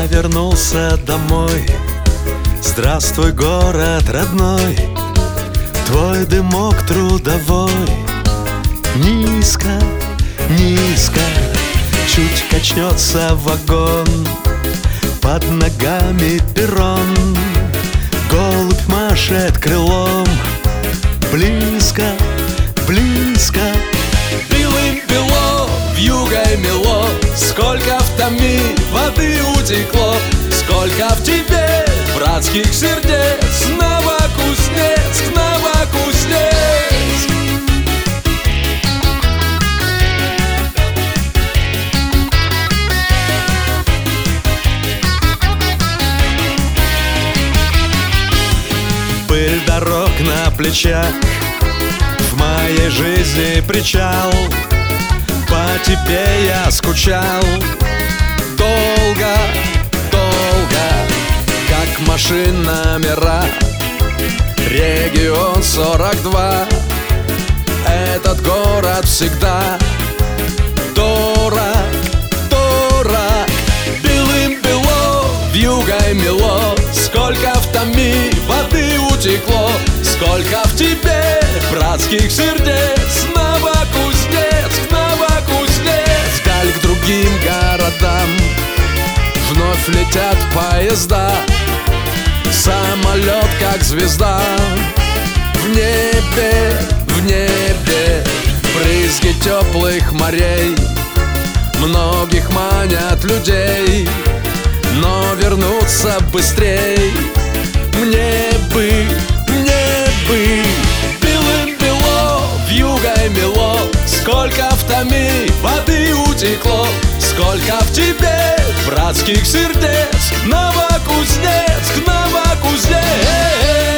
вернулся домой. Здравствуй, город родной, твой дымок трудовой. Низко, низко, чуть качнется вагон, под ногами перрон. Голубь машет крылом, близко, близко. Белым-бело, вьюгой мело, сколько в томи воды утекло, сколько в тебе братских сердец. Новокузнецк, Новокузнецк. Пыль дорог на плечах, в моей жизни причал. По тебе я скучал долго, долго, как машин номера. Регион 42, этот город всегда дорог, дорог. Белым-бело, вьюгой мело, сколько в томи воды утекло, сколько в тебе братских сердец. Новокузнецк, Новокузнецк. Вдаль к другим городам вновь летят поезда, самолет как звезда. В небе, в небе брызги теплых морей многих манят людей, но вернуться быстрей мне бы, мне бы. Белым-бело, вьюгой мело, сколько в томи воды утекло, сколько в тебе братских сердец. Новокузнецк, Новокузнецк.